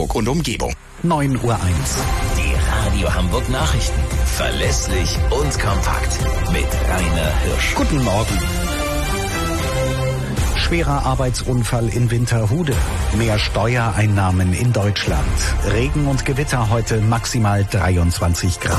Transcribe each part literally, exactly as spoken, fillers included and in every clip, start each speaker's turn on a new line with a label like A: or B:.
A: Hamburg und Umgebung.
B: neun Uhr eins.
C: Die Radio Hamburg Nachrichten. Verlässlich und kompakt. Mit Rainer Hirsch.
B: Guten Morgen. Schwerer Arbeitsunfall in Winterhude. Mehr Steuereinnahmen in Deutschland. Regen und Gewitter heute maximal dreiundzwanzig Grad.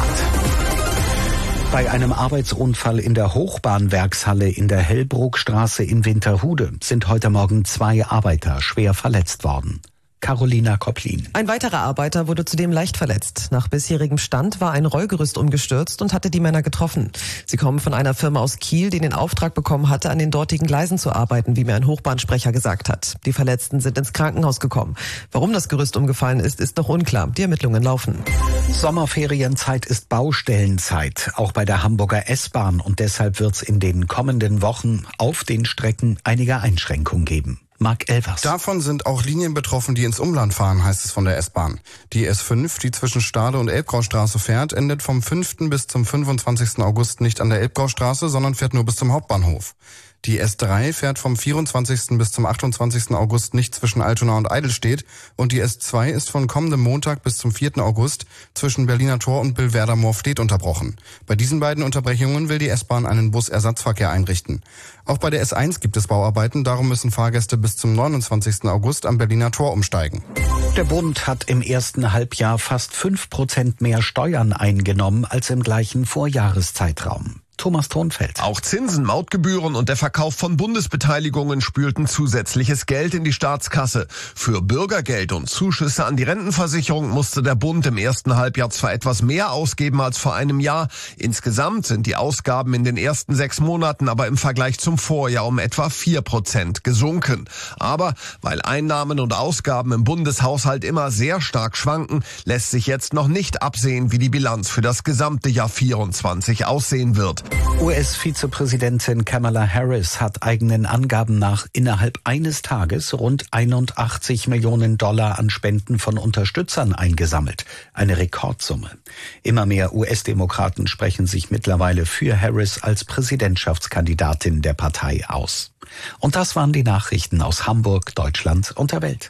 B: Bei einem Arbeitsunfall in der Hochbahnwerkshalle in der Hellbruckstraße in Winterhude sind heute Morgen zwei Arbeiter schwer verletzt worden. Carolina Kopplin.
D: Ein weiterer Arbeiter wurde zudem leicht verletzt. Nach bisherigem Stand war ein Rollgerüst umgestürzt und hatte die Männer getroffen. Sie kommen von einer Firma aus Kiel, die den Auftrag bekommen hatte, an den dortigen Gleisen zu arbeiten, wie mir ein Hochbahnsprecher gesagt hat. Die Verletzten sind ins Krankenhaus gekommen. Warum das Gerüst umgefallen ist, ist noch unklar. Die Ermittlungen laufen.
B: Sommerferienzeit ist Baustellenzeit, auch bei der Hamburger S-Bahn. Und deshalb wird es in den kommenden Wochen auf den Strecken einige Einschränkungen geben. Marc Elvers.
E: Davon sind auch Linien betroffen, die ins Umland fahren, heißt es von der S-Bahn. Die S fünf, die zwischen Stade und Elbgraustraße fährt, endet vom fünften bis zum fünfundzwanzigsten August nicht an der Elbgraustraße, sondern fährt nur bis zum Hauptbahnhof. Die S drei fährt vom vierundzwanzigsten bis zum achtundzwanzigsten August nicht zwischen Altona und Eidelstedt und die S zwei ist von kommendem Montag bis zum vierten August zwischen Berliner Tor und Billwerder-Moorfleet unterbrochen. Bei diesen beiden Unterbrechungen will die S-Bahn einen Busersatzverkehr einrichten. Auch bei der S eins gibt es Bauarbeiten, darum müssen Fahrgäste bis zum neunundzwanzigsten August am Berliner Tor umsteigen.
B: Der Bund hat im ersten Halbjahr fast fünf Prozent mehr Steuern eingenommen als im gleichen Vorjahreszeitraum. Thomas Thonfeld.
F: Auch Zinsen, Mautgebühren und der Verkauf von Bundesbeteiligungen spülten zusätzliches Geld in die Staatskasse. Für Bürgergeld und Zuschüsse an die Rentenversicherung musste der Bund im ersten Halbjahr zwar etwas mehr ausgeben als vor einem Jahr. Insgesamt sind die Ausgaben in den ersten sechs Monaten aber im Vergleich zum Vorjahr um etwa vier Prozent gesunken. Aber weil Einnahmen und Ausgaben im Bundeshaushalt immer sehr stark schwanken, lässt sich jetzt noch nicht absehen, wie die Bilanz für das gesamte Jahr vierundzwanzig aussehen wird.
B: U S-Vizepräsidentin Kamala Harris hat eigenen Angaben nach innerhalb eines Tages rund einundachtzig Millionen Dollar an Spenden von Unterstützern eingesammelt. Eine Rekordsumme. Immer mehr U S-Demokraten sprechen sich mittlerweile für Harris als Präsidentschaftskandidatin der Partei aus. Und das waren die Nachrichten aus Hamburg, Deutschland und der Welt.